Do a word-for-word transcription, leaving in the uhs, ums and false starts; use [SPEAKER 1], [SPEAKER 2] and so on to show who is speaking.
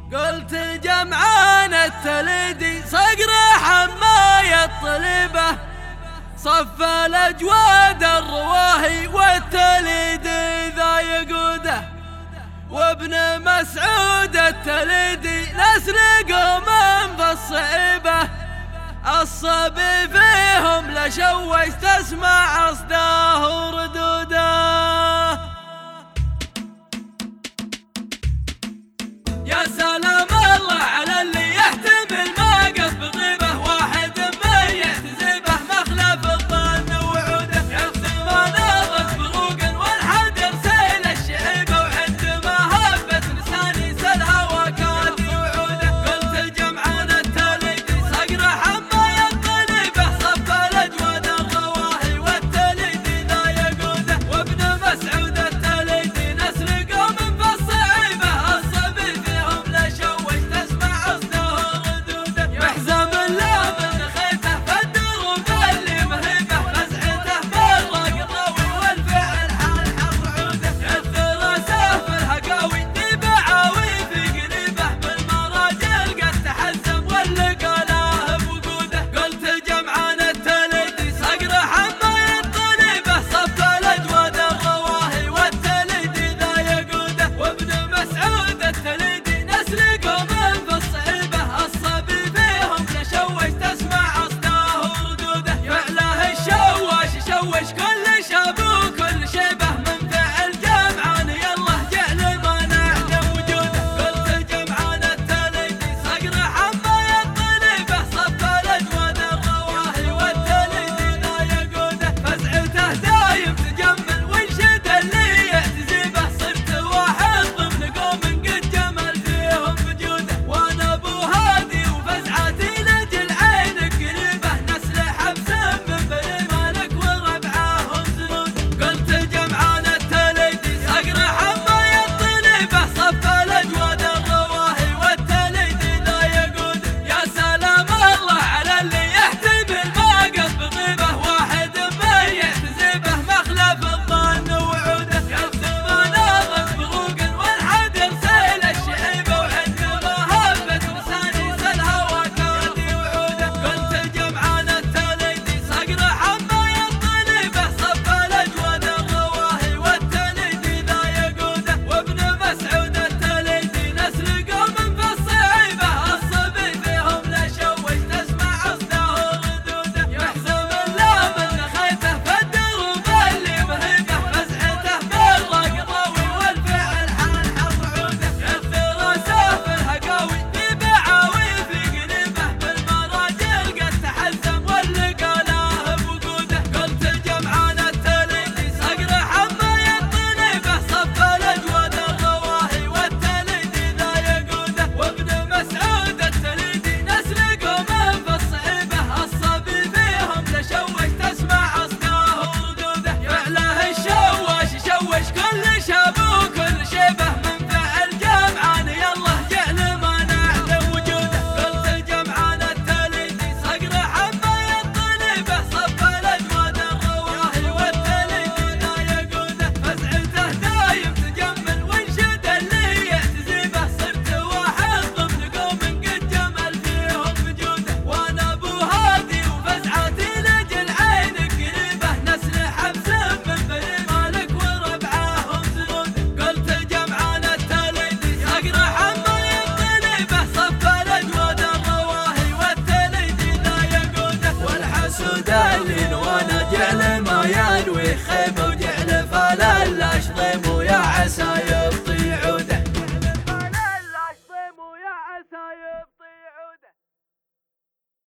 [SPEAKER 1] قلت جمعان التليدي صقر حماية الطلبة، صف الأجواد الرواهي والتليدي ذا يقوده، وابن مسعود التليدي نسل قوم في الصعيبة، الصبي فيهم لشوش تسمع أصداه وردوده. يا سلام الله على اللي يحتمل ما قف بغيبه، واحد من يحتزبه مخلف الظن وعوده، يكتب مناظر بروق والحدر سيل الشعيبه، وعند مهبة لساني سلها وكاتي وعوده. قلت جمعان التليدي صقر حماية الطلبة، صف الأجواد الرواهي والتليدي ذا يقوده، وابن مسعود التليدي نسل قوم في الصعيبة، الصبي فيهم لشوش تسمع أصداه ردوده. يحزم اللام خيته فالدروب اللي مهيبه، فزعته بالرق الروي والفعل حال حر عوده، يثر سيف الهقاوي بعاوي في قريبه، بالمراجل قد تحزم واللقى له بوقوده. قلت جمعان التليدي صقر حماية الطلبة، صف الأجواد الرواهي والتليدي ذا يقوده، وابن مسعود التليدي نسل قوم في الصعيبة، الصبي فيهم لشوش تسمع أصداه وردوده. فعله الشواش يشوش كل شاب وكل شيبه، من فعل جمعان يالله جعل ما نعلم وجوده. قلت جمعان التليدي صقر حماية الطلبة، صف الأجواد الرواهي والتليدي ذا يقوده، فزعته دايم تجمل وانشد اللي يعتزبه، صرت واحد ضمن قوم قد جمل فيهم وجوده، وانا ابو هادي وفزعتي لجل عينك قريبه، نسل حبس من بني مالك وربعاهم زنوده. قلت جمعان التليدي صقر حماية الطلبة، صف الأجواد الرواهي والتليدي ذا يقوده. يا سلام الله على اللي يحتمل ما قف بغيبه، واحد من يحتزبه مخلف الظن وعوده، يكتب مناظر بروق والحدر سيل الشعيبه، وعند مهبة لساني سلها وكاتي وعوده. قلت جمعان التليدي صقر حماية الطلبة، صف الأجواد الرواهي والتليدي ذا يقوده، وابن مسعود التليدي نسل قوم في الصعيبة، الصبي فيهم لشوش تسمع أصداه وردوده. يحزم اللام خيته فالدروب اللي مهيبه، فزعته بالرق الروي والفعل حال حر عوده، يثر سيف الهقاوي بعاوي في قريبه، بالمراجل قد تحزم واللقى له بوقوده. قلت جمعان التليدي صقر حماية الطلبة، صف الأجواد الرواهي والتليدي ذا يقوده، وابن مسعود التليدي نسل قوم في الصعيبة، الصبي فيهم لشوش تسمع أصداه وردوده. فعله الشواش يشوش كل شاب وكل شيبه، من فعل جمعان يالله جعل ما نعلم وجوده. قلت جمعان التليدي صقر حماية الطلبة، صف الأجواد الرواهي والتليدي ذا يقوده، فزعته دايم تجمل وانشد اللي يعتزبه، صرت واحد ضمن قوم قد جمل فيهم وجوده، وانا ابو هادي وفزعتي لجل عينك قريبه، نسل حبس من بني مالك وربعاهم زنوده. قلت جمعان التليدي صقر حماية الطلبة، صف الأجواد الرواهي والتليدي ذا يقوده، والحسود اللي وانا جعل ما ينوي خيبه،